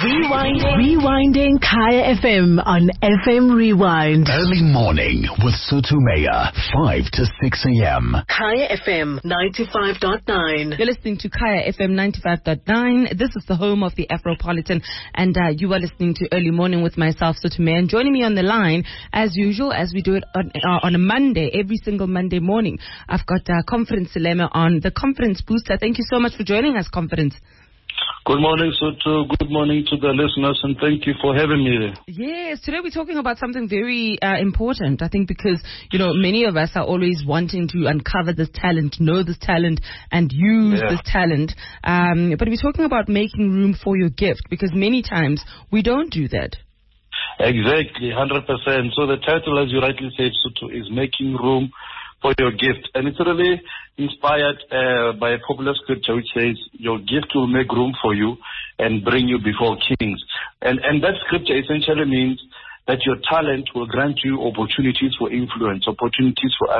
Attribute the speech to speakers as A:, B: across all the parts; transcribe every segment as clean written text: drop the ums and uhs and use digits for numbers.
A: Rewinding Kaya FM on FM Rewind.
B: Early morning with Sotumaya, 5 to 6 a.m.
A: Kaya FM 95.9.
C: You're listening to Kaya FM 95.9. This is the home of the Afropolitan, and you are listening to Early Morning with myself, Sotumaya. And joining me on the line, as usual, as we do it on a Monday, every single Monday morning, I've got Confidence Selema on the Confidence Booster. Thank you so much for joining us, Confidence.
D: Good morning, Soto. Good morning to the listeners, and thank you for having me there.
C: Yes, today we're talking about something very important, I think, because, you know, many of us are always wanting to uncover this talent, know this talent, and use this talent. But we're talking about making room for your gift, because many times we don't do that.
D: Exactly, 100%. So the title, as you rightly said, Soto, is Making Room for Your Gift. And it's really inspired by a popular scripture which says, your gift will make room for you and bring you before kings. And that scripture essentially means that your talent will grant you opportunities for influence, opportunities for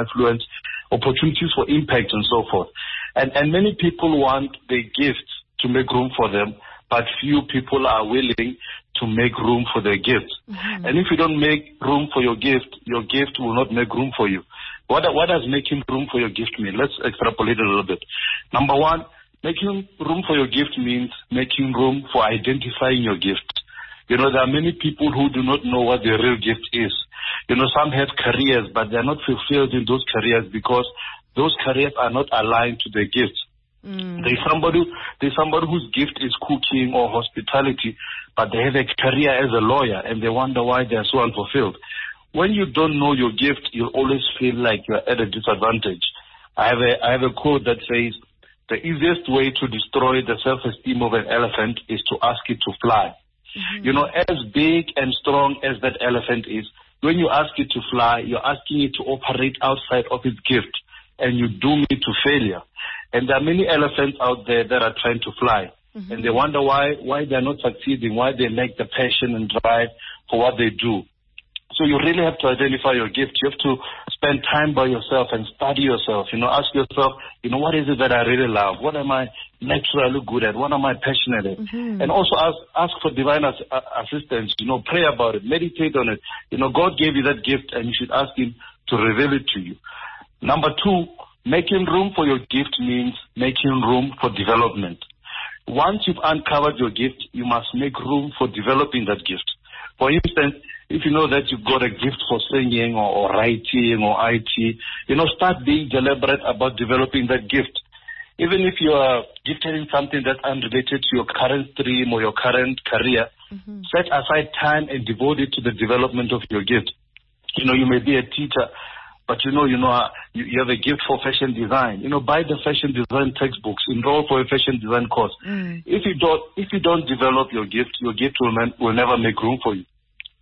D: impact, and so forth. And many people want their gifts to make room for them, but few people are willing to make room for their gift. Mm-hmm. And if you don't make room for your gift will not make room for you. What does making room for your gift mean? Let's extrapolate a little bit. Number one, making room for your gift means making room for identifying your gift. You know, there are many people who do not know what their real gift is. You know, some have careers, but they're not fulfilled in those careers because those careers are not aligned to their gifts. There's somebody whose gift is cooking or hospitality, but they have a career as a lawyer and they wonder why they are so unfulfilled. When you don't know your gift, you'll always feel like you're at a disadvantage. I have a quote that says, the easiest way to destroy the self-esteem of an elephant is to ask it to fly. Mm-hmm. You know, as big and strong as that elephant is, when you ask it to fly, you're asking it to operate outside of its gift, and you doom it to failure. And there are many elephants out there that are trying to fly. Mm-hmm. And they wonder why they're not succeeding, why they lack the passion and drive for what they do. So you really have to identify your gift. You have to spend time by yourself and study yourself. You know, ask yourself, you know, what is it that I really love? What am I naturally good at? What am I passionate at? Mm-hmm. And also ask for divine assistance. You know, pray about it. Meditate on it. You know, God gave you that gift and you should ask Him to reveal it to you. Number two, making room for your gift means making room for development. Once you've uncovered your gift, you must make room for developing that gift. For instance, if you know that you've got a gift for singing or writing or IT, you know, start being deliberate about developing that gift. Even if you are gifted in something that's unrelated to your current stream or your current career, set aside time and devote it to the development of your gift. You know, you may be a teacher, but you have a gift for fashion design. You know, buy the fashion design textbooks, enroll for a fashion design course. If you don't develop your gift will never make room for you.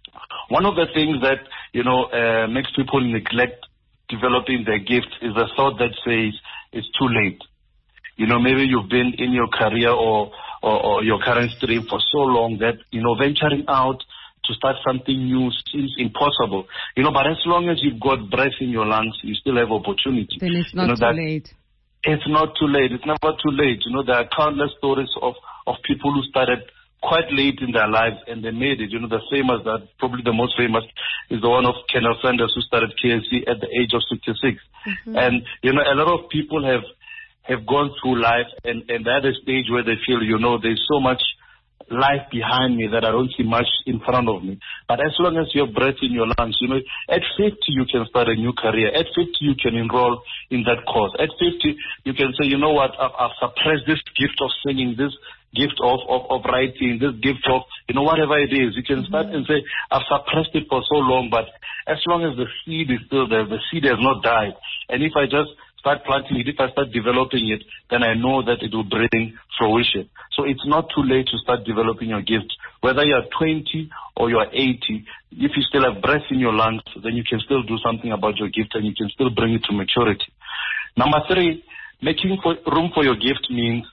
D: One of the things that, you know, makes people neglect developing their gift is the thought that says it's too late. You know, maybe you've been in your career or your current stream for so long that, you know, venturing out to start something new seems impossible. You know, but as long as you've got breath in your lungs, you still have opportunity.
C: Then it's not too late.
D: It's not too late. It's never too late. You know, there are countless stories of people who started quite late in their lives and they made it. You know, probably the most famous is the one of Colonel Sanders, who started KLC at the age of 66. Mm-hmm. And, you know, a lot of people have gone through life and they're at a stage where they feel, you know, there's so much life behind me that I don't see much in front of me. But as long as you have breath in your lungs, you know, at 50 you can start a new career. At 50 you can enroll in that course. At 50 you can say, you know what, I've suppressed this gift of singing, this gift of writing, this gift of, you know, whatever it is. You can start and say, I've suppressed it for so long, but as long as the seed is still there, the seed has not died. And if I just start planting it, if I start developing it, then I know that it will bring fruition. So it's not too late to start developing your gift. Whether you're 20 or you're 80, if you still have breath in your lungs, then you can still do something about your gift and you can still bring it to maturity. Number three, making room for your gift means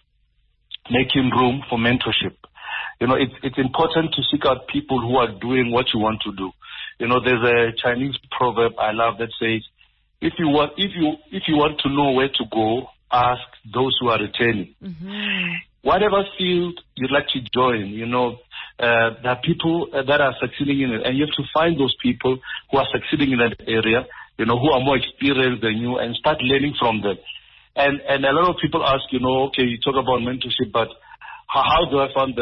D: making room for mentorship. You know, it's important to seek out people who are doing what you want to do. You know, there's a Chinese proverb I love that says, if you want to know where to go, ask those who are returning. Mm-hmm. Whatever field you'd like to join, you know, There are people that are succeeding in it, and you have to find those people who are succeeding in that area, who are more experienced than you, and start learning from them. And a lot of people ask, okay, you talk about mentorship, but how do I find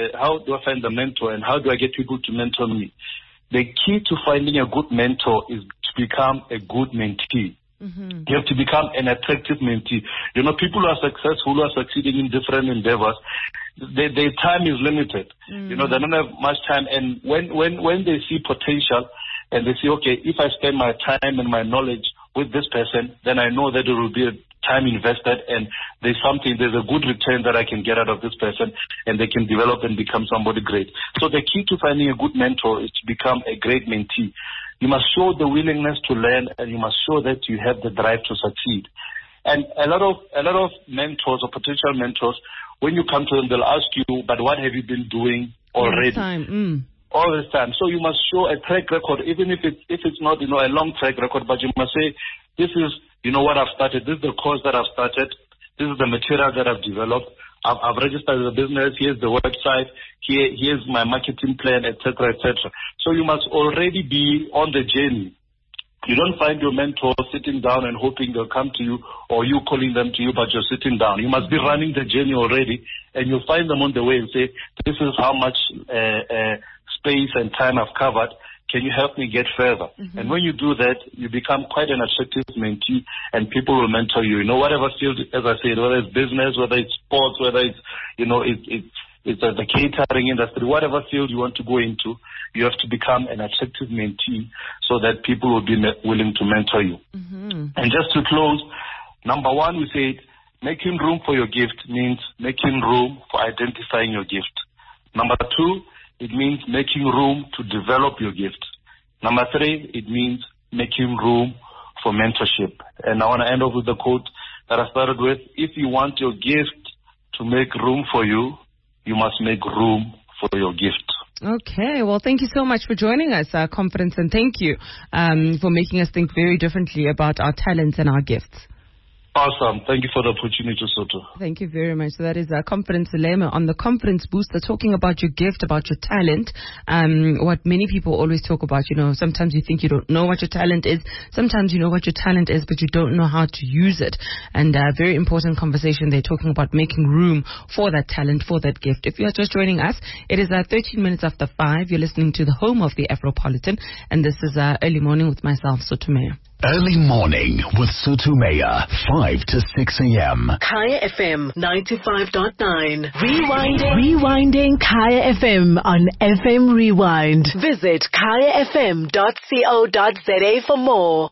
D: the mentor, and how do I get people to mentor me? The key to finding a good mentor is to become a good mentee. Mm-hmm. You have to become an attractive mentee. People who are successful, who are succeeding in different endeavors, their time is limited. Mm-hmm. They don't have much time. And when they see potential and they say, okay, if I spend my time and my knowledge with this person, then I know that it will be a time invested, and there's a good return that I can get out of this person, and they can develop and become somebody great. So the key to finding a good mentor is to become a great mentee. You must show the willingness to learn, and you must show that you have the drive to succeed. And a lot of mentors or potential mentors, when you come to them, they'll ask you, but what have you been doing already? All this time. So you must show a track record, even if it's not, a long track record, but you must say, this is, what I've started. This is the course that I've started. This is the material that I've developed. I've registered the business. Here's the website. Here's my marketing plan, etc., etc. So you must already be on the journey. You don't find your mentor sitting down and hoping they'll come to you, or you calling them to you, but you're sitting down. You must be running the journey already, and you'll find them on the way and say, this is how much space and time I've covered. Can you help me get further? Mm-hmm. And when you do that, you become quite an attractive mentee, and people will mentor you. Whatever field, as I said, whether it's business, whether it's sports, whether it's, it's the catering industry, whatever field you want to go into, you have to become an attractive mentee so that people will be willing to mentor you. Mm-hmm. And just to close, number one, we said making room for your gift means making room for identifying your gift. Number two, it means making room to develop your gift. Number three, it means making room for mentorship. And I want to end off with the quote that I started with. If you want your gift to make room for you, you must make room for your gift.
C: Okay, well, thank you so much for joining us, Confidence, and thank you for making us think very differently about our talents and our gifts.
D: Awesome. Thank you for the opportunity, Soto.
C: Thank you very much. So that is Confidence Lema on the Confidence Booster, talking about your gift, about your talent. What many people always talk about, sometimes you think you don't know what your talent is. Sometimes you know what your talent is, but you don't know how to use it. And very important conversation. They're talking about making room for that talent, for that gift. If you are just joining us, it is 13 minutes after 5. You're listening to the home of the Afropolitan, and this is Early Morning with myself, Sotumea.
B: Early Morning with Sotumea, 5 to 6 a.m.
A: Kaya FM 95.9. Rewinding Kaya FM on FM Rewind. Visit kayafm.co.za for more.